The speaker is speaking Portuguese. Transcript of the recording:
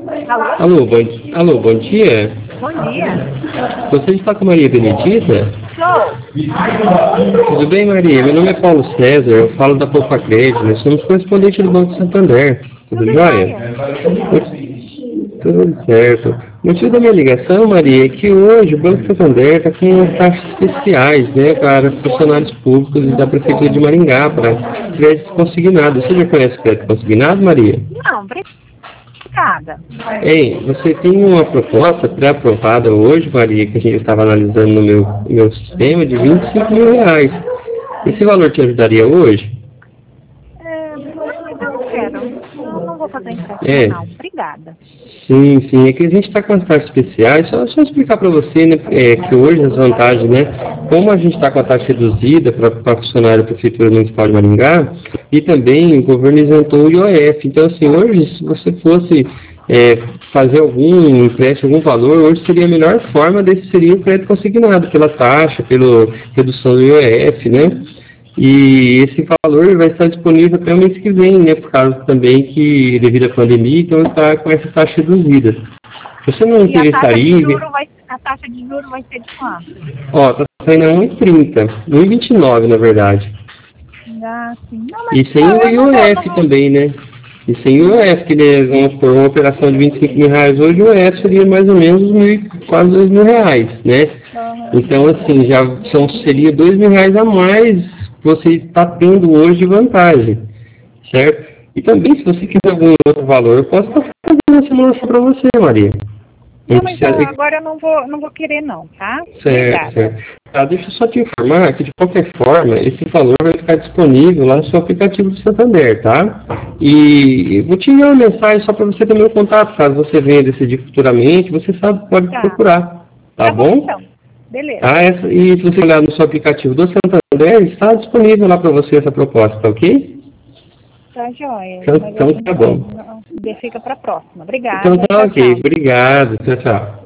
Alô? Alô, bom dia. Bom dia. Você está com a Maria Benedita? Sou. Tudo bem, Maria? Meu nome é Paulo César, eu falo da Poupa Crédito, nós somos correspondentes do Banco Santander. Tudo Tudo jóia? jóia. Tudo certo. O motivo da minha ligação, Maria, é que hoje o Banco Santander está com taxas especiais, né, para funcionários públicos e da Prefeitura de Maringá, para crédito consignado. Você já conhece crédito consignado, Maria? Não, obrigada. Ei, você tem uma proposta pré-aprovada hoje, Maria, que a gente estava analisando no meu sistema, de R$ 25 mil. Esse valor te ajudaria hoje? Não quero. Não vou fazer empréstimo, É. não. Obrigada. Sim, é que a gente está com as taxas especiais, só explicar para você, né, que hoje as vantagens, né, como a gente está com a taxa reduzida para funcionário da Prefeitura Municipal de Maringá, e também o governo isentou o IOF, então assim, hoje se você fosse fazer algum empréstimo, algum valor, hoje seria a melhor forma desse seria o crédito consignado, pela taxa, pela redução do IOF, né, e esse valor vai estar disponível até o mês que vem, né? Por causa também que, devido à pandemia, então está com essa taxa reduzida. Você não E a taxa de interessaria... juros vai ser de quanto? Ó, está saindo a 1,30, 1,29 na verdade. Sim. Não, mas E sem o IOF também, né? E sem o IOF, que por uma operação de R$ 25 mil hoje, o IOF seria mais ou menos quase R$ 2.000, né? Então, assim, seria R$ 2.000 a mais que você está tendo hoje de vantagem, certo? E também, se você quiser algum outro valor, eu posso estar fazendo essa simulação para você, Maria. Não, mas agora eu não vou querer não, tá? Certo. Tá, deixa eu só te informar que, de qualquer forma, esse valor vai ficar disponível lá no seu aplicativo do Santander, tá? E vou te enviar uma mensagem só para você ter meu contato, caso você venha decidir futuramente, você pode procurar, tá bom? Então. Beleza. E se você olhar no seu aplicativo do Santander, está disponível lá para você essa proposta, tá ok? Tá joia. Então tá bom. Fica para a próxima. Obrigada. Então tá ok. Tchau. Obrigado. Tchau.